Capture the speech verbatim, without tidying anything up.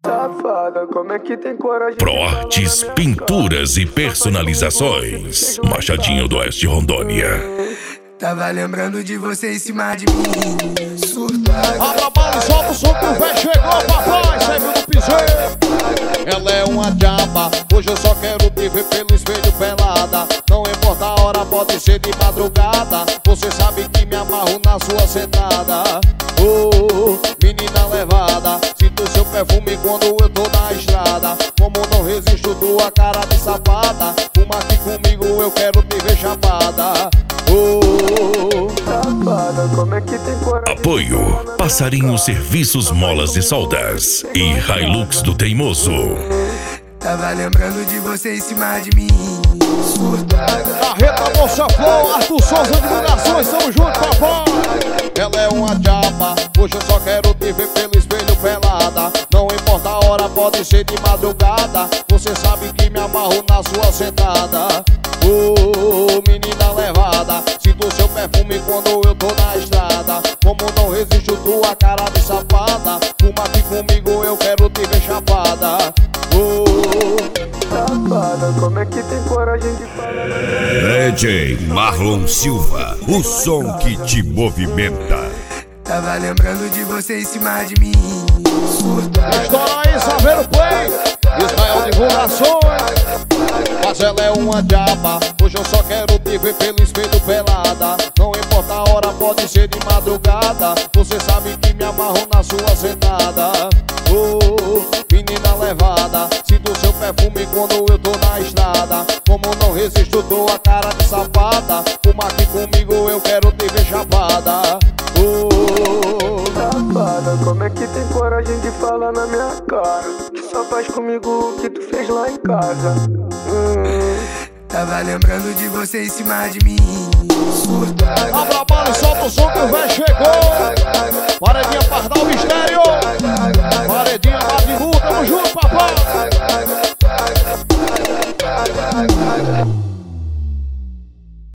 Safada, como é que tem coragem? ProArtes Pinturas e Personalizações, Machadinho do Oeste, Rondônia. Tava lembrando de você em cima de mim, surtada. Abra a bala e solta o som que o véi chegou, papai, sempre no piseiro. Ela é uma diaba, hoje eu só quero te ver pelo espelho pelada. Não importa a hora, pode ser de madrugada. Você sabe que me amarro na sua sentada. Oh, menina levada, sinto seu perfume quando eu tô na estrada. Como não resisto tua cara de safada. Fuma aqui comigo, eu quero te ver chapada. Oh, safada, como é que tem coragem? Apoio Passarinho Serviços Molas e Soldas e Hilux do Teimoso. Tava lembrando de você em cima de mim, surtada. Carreta Moça Flor, Arthur Souza Divulgações, tamo junto, papai. Ela é uma diaba, hoje eu só quero te ver pelo espelho pelada. Não importa a hora, pode ser de madrugada. Você sabe que me amarro na sua sentada. Oh, menina levada, sinto seu perfume quando eu tô na estrada. Como não resisto tua cara de safada. Fuma aqui comigo, eu quero te ver chapada. Oh, safada, como é que tem coragem de falar? D J Marlon Silva, o som que te movimenta. Tava lembrando de você em cima de mim, surtada. Estoura aí, Saveiro Play, Israel Divulgações. Mas ela é uma diaba, hoje eu só quero te ver pelo espelho pelada. Não importa a hora, pode ser de madrugada. Você sabe que me amarro na sua sentada. Oh, menina levada, sinto seu perfume quando eu tô na estrada. Como não resisto tua cara de safada. Fuma aqui comigo, eu quero te ver chapada. Oh, safada, como é que tem coragem de falar na minha cara? Que só faz comigo o que tu fez lá em casa. hum, Tava lembrando de você em cima de mim, surtada. Abra a bala e solta o som que o véi chegou. Paredinha Pardal Mistério.